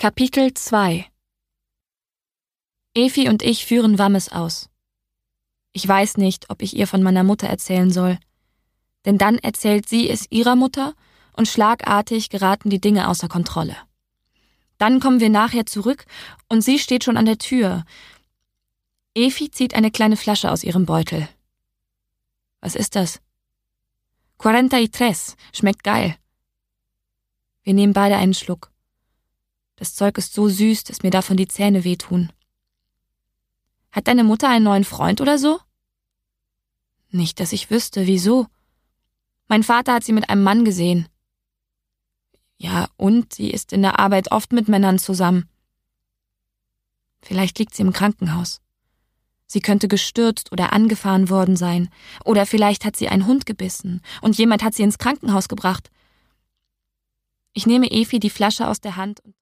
Kapitel 2 Efi und ich führen Wammes aus. Ich weiß nicht, ob ich ihr von meiner Mutter erzählen soll. Denn dann erzählt sie es ihrer Mutter und schlagartig geraten die Dinge außer Kontrolle. Dann kommen wir nachher zurück und sie steht schon an der Tür. Efi zieht eine kleine Flasche aus ihrem Beutel. Was ist das? 43, schmeckt geil. Wir nehmen beide einen Schluck. Das Zeug ist so süß, dass mir davon die Zähne wehtun. Hat deine Mutter einen neuen Freund oder so? Nicht, dass ich wüsste, wieso. Mein Vater hat sie mit einem Mann gesehen. Ja, und sie ist in der Arbeit oft mit Männern zusammen. Vielleicht liegt sie im Krankenhaus. Sie könnte gestürzt oder angefahren worden sein. Oder vielleicht hat sie einen Hund gebissen und jemand hat sie ins Krankenhaus gebracht. Ich nehme Efi die Flasche aus der Hand und